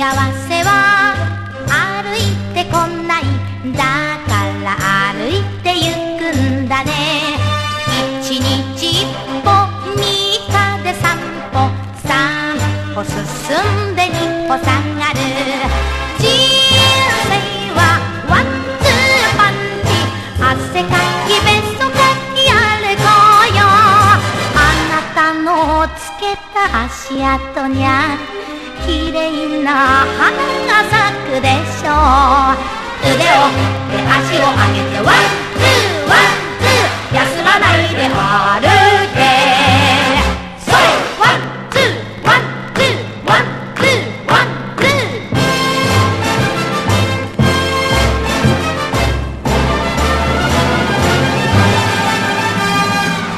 幸せは歩いてこない、だから歩いてゆくんだね。一日一歩、三日で三歩、三歩進んで二歩下がる。人生はワンツーパンチ、汗かきべそかきやれこよ。あなたのつけた足跡にゃ綺麗な花が咲くでしょう。腕を振って足を上げてワンツーワンツー、休まないで歩け。